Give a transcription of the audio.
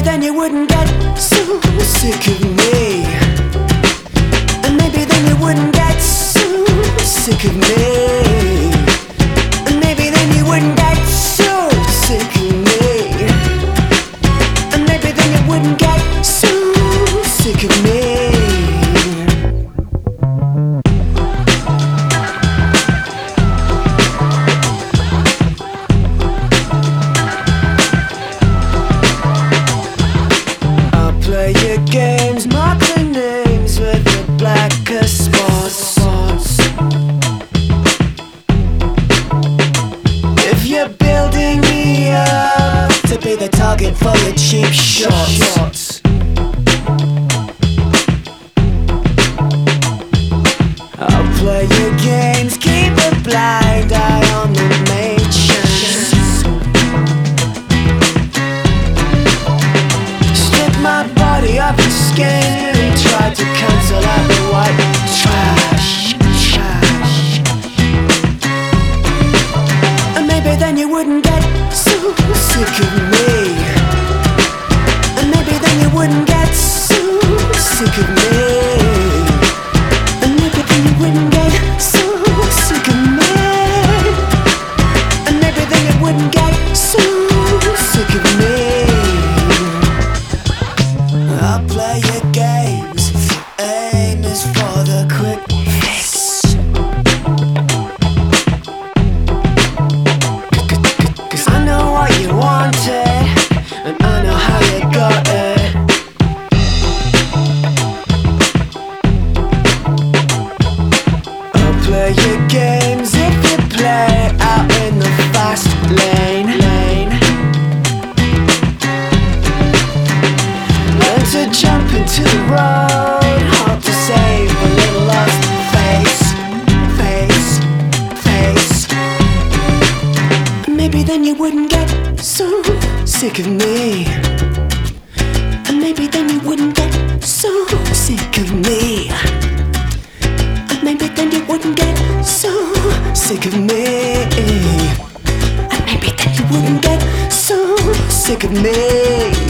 then you wouldn't get so sick of me. And maybe then you wouldn't get so sick of me. And maybe then you wouldn't get so sick of me. And maybe then you wouldn't get so sick of me. Play your games, mark the names with the blackest spots. If you're building me up to be the target for your cheap shots, I'll play your games, keep a blind eye on the matrix. Strip my body of its skin and try to cancel out the white trash. And maybe then you wouldn't get so sick of me. And maybe then you wouldn't get so sick of me. And maybe then you wouldn't get so sick of me. And maybe then you wouldn't get so sick of me. I'll play your games if your aim is for the quick fix. 'Cause I know what you wanted, and I know how you got it. I'll play your games if you play out in the fast lane. Learn to jump into the road, hope to save a little lost face. And maybe then you wouldn't get so sick of me. And maybe then you wouldn't get so sick of me. And maybe then you wouldn't get so sick of me. And maybe then you wouldn't get so sick of me.